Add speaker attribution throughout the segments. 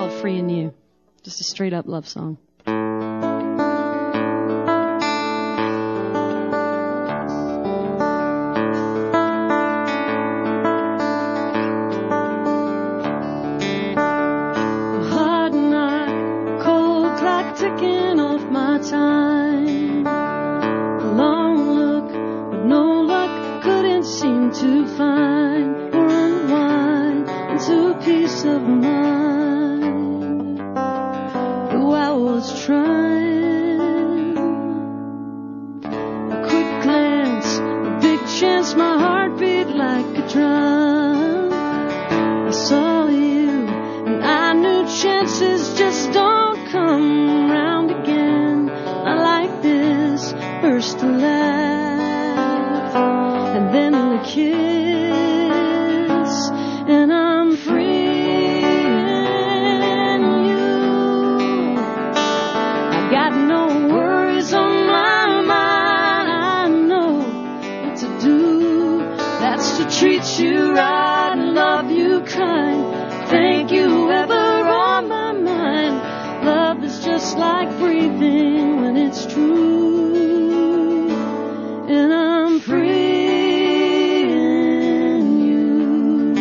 Speaker 1: called Free in You. Just a straight up love song. Hard night, cold clock ticking off my time. A long look, but no luck, couldn't seem to find or unwind into peace of mind. Though I was trying, a quick glance, a big chance, my heart beat like a drum. I saw you, and I knew chances just don't come round again. Not like this, first to laugh, and then the kiss, and I'm free in you. I got no worries on my mind. I know what to do. That's to treat you right and love you kind. Thank you ever on my mind. Love is just like breathing when it's true. And I'm free in you.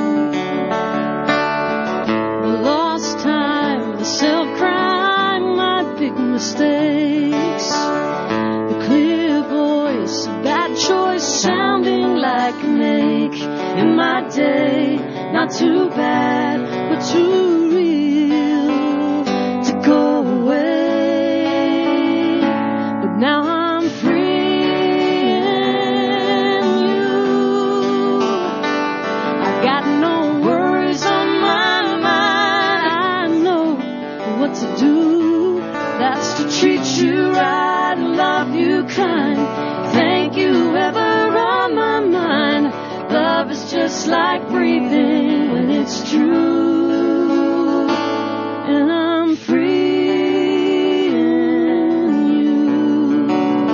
Speaker 1: The lost time, the self-crime, my big mistakes. The clear voice, a bad choice, sounding like an ache in my day. Not too bad, but too real to go away. But now I'm free in you. I got no worries on my mind. I know what to do. That's to treat you right and love you kind. Thank you ever on my mind. Love is just like breathing when it's true. And I'm free in you.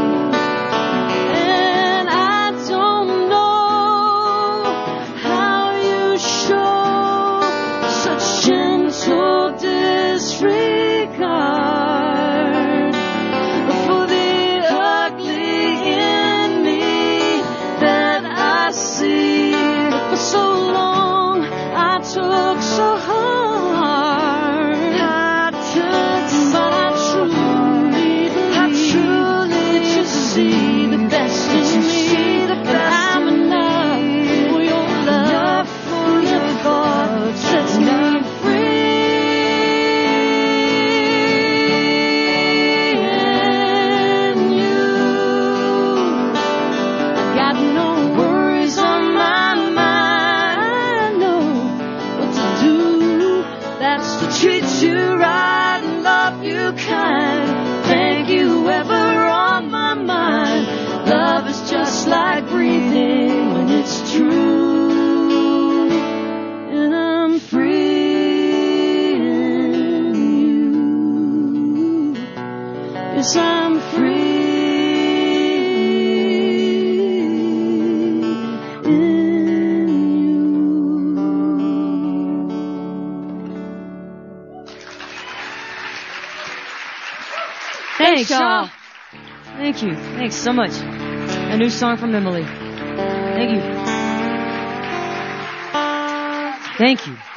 Speaker 1: And I don't know how you show such gentle disregard for the ugly in me that I see. For so long I took so hard. But I truly believe that you see the best in me. That I'm enough for your love, for your thought sets me free. In you, I got no worries on my mind. I know what to do. That's to treat you right and love you kind. Thank you ever on my mind. Love is just like breathing when it's true. And I'm free in you. Yes, I'm free in you.
Speaker 2: Thanks, y'all. Thank you. Thanks so much. A new song from Emily. Thank you. Thank you.